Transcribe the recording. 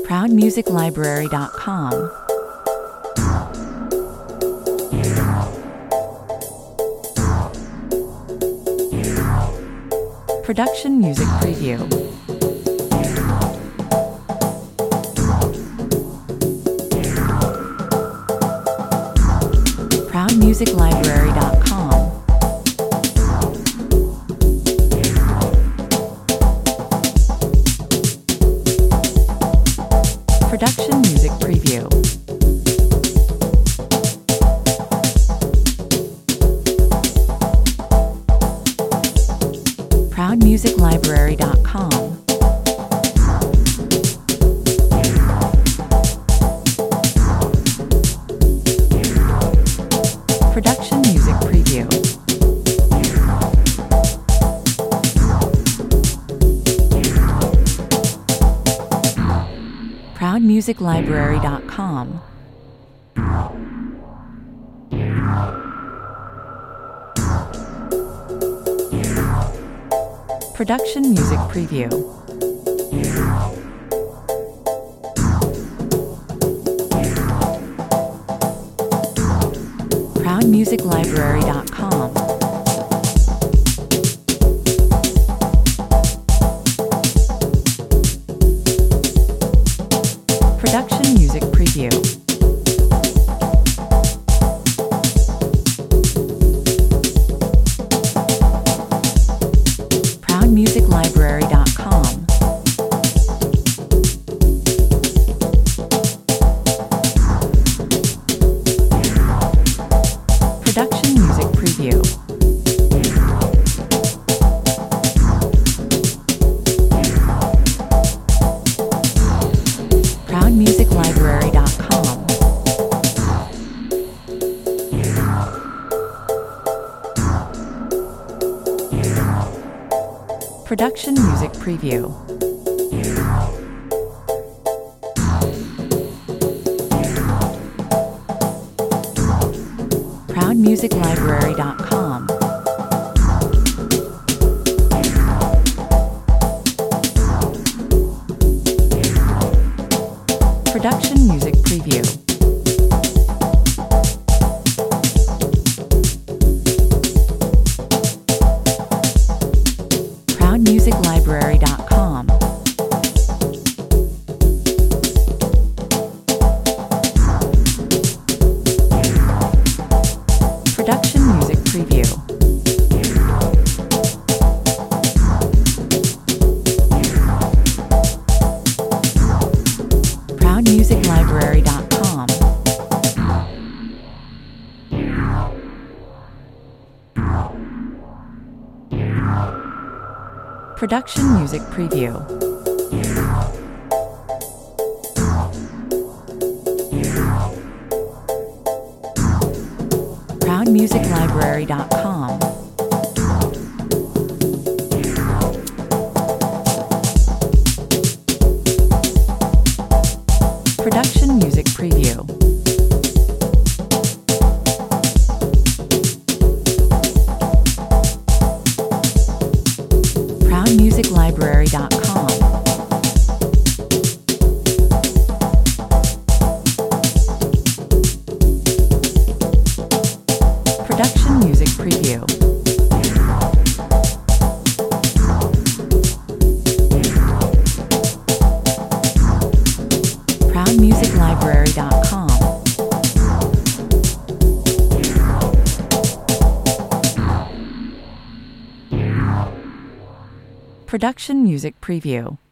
ProudMusicLibrary.com. Production Music Preview. ProudMusicLibrary.com. Production Music Preview. ProudMusicLibrary.com. Production Music Preview. ProudMusicLibrary.com. Production Music Preview. ProudMusicLibrary.com. Production Music Preview. ProudMusicLibrary.com. Production Music Preview. ProudMusicLibrary.com. Production Music Preview. ProudMusicLibrary.com. Production Music Preview. ProudMusicLibrary.com. Production Music Preview. ProudMusicLibrary.com. Production Music Preview. ProudMusicLibrary.com. Production Music Preview. ProudMusicLibrary.com. Production Music Preview. ProudMusicLibrary.com. Production Music Preview.